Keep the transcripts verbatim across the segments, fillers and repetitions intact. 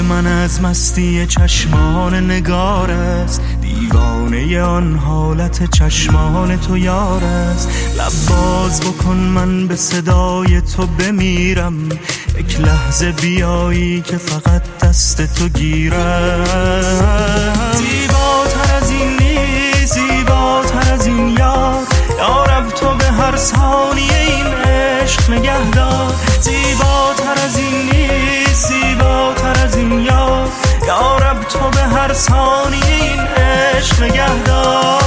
من از مستی چشمان نگار است، دیوانه آن حالت چشمان تو یار است. لب باز بکن من به صدای تو بمیرم، یک لحظه بیایی که فقط دست تو گیرم. زیباتر از این نیست، زیباتر از این یار، یارب تو به هر ثانیه این عشق نگهدار. زیباتر از این نیست، زیباتر از این یار، یارب تو به هر ثانیه این عشق نگهدار.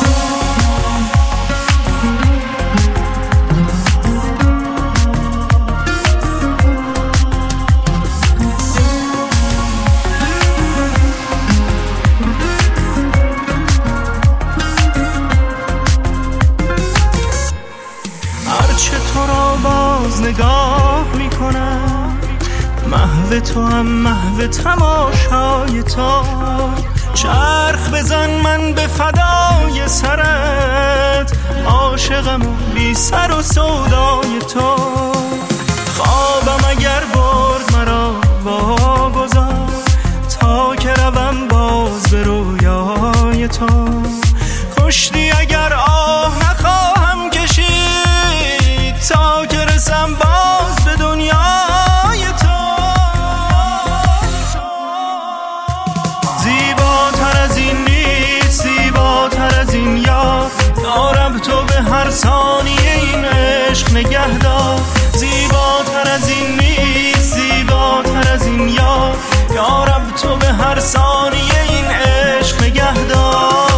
هرچه تو را باز نگاه میکنم، محو تو هم محو تماشای تو. چرخ بزن من به فدای سرت، عاشقم و بی سر و سودای تو. خوابم اگر برد مرا واگذار، تا که روم باز به رویای تو. کشتی اگر آه نخواهم کشید، تا که رسم باز به دنیای تو. زیباتر از این نیست، زیباتر از این یار، یارب تو به هر ثانیه این عشق نگهدار. زیباتر از این نیست، زیباتر از این یار، یارب تو به هر ثانیه این عشق نگهدار.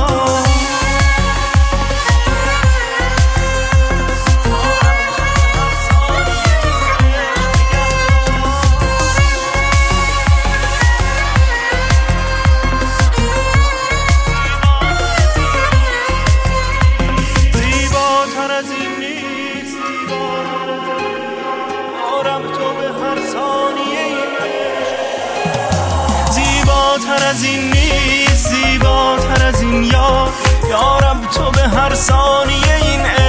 زیباتر از این نیست، زیباتر از این یار، یارب تو به هر ثانیه این